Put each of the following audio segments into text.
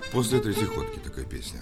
После третьей ходки такая песня.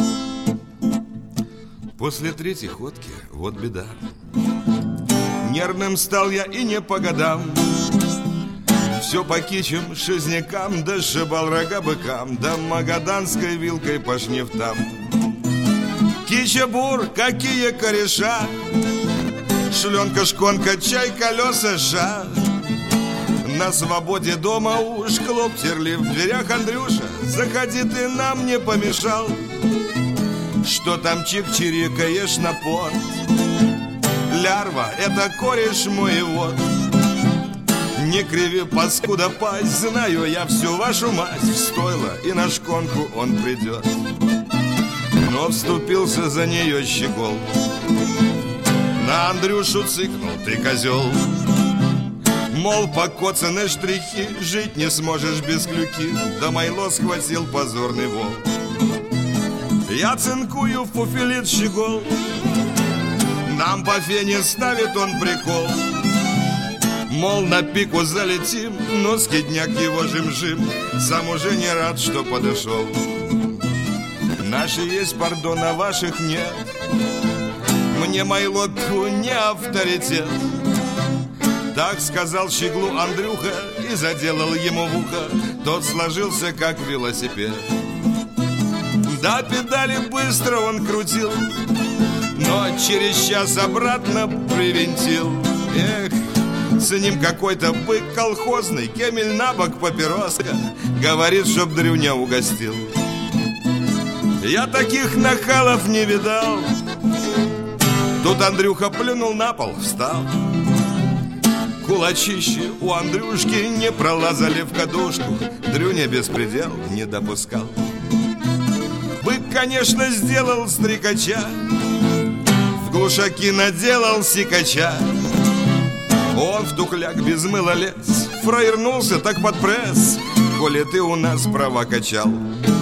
После третьей ходки вот беда. Нервным стал я и не по годам. Все по кичам, шизнякам, да сшибал рога быкам, да магаданской вилкой по шнифтам. Кича-бур, какие кореша, шленка, шконка, чай, колеса, жа. На свободе дома уж клоп терли в дверях Андрюша. Заходи, ты нам не помешал. Что там чик-чирикаешь на пот? Лярва, это кореш мой вот. Не криви, паскуда, пасть. Знаю я всю вашу мать. В стойло и на шконку он придет. Но вступился за нее щегол. На Андрюшу цыкнул: ты козел. Мол, покоцаны штрихи, жить не сможешь без клюки. Да майло схватил позорный волк. Я цинкую в фуфелит щегол. Нам по фене ставит он прикол. Мол, на пику залетим, но скидняк его жим-жим. Сам уже не рад, что подошел. Наши есть, пардон, а ваших нет. Мне майло тьфу, не авторитет. Так сказал щеглу Андрюха и заделал ему в ухо. Тот сложился, как велосипед. Да, педали быстро он крутил, но через час обратно привинтил. Эх, с ним какой-то бык колхозный, кемель на бок, папироска. Говорит, чтоб Дрюня угостил. Я таких нахалов не видал. Тут Андрюха плюнул на пол, встал. Кулачищи у Андрюшки не пролазали в кадушку. Дрюня беспредел не допускал. Бык, конечно, сделал стрекача, в глушаки наделал сикача. Он в тухляк без мыла лез, фраернулся так под пресс. Коли ты у нас права качал.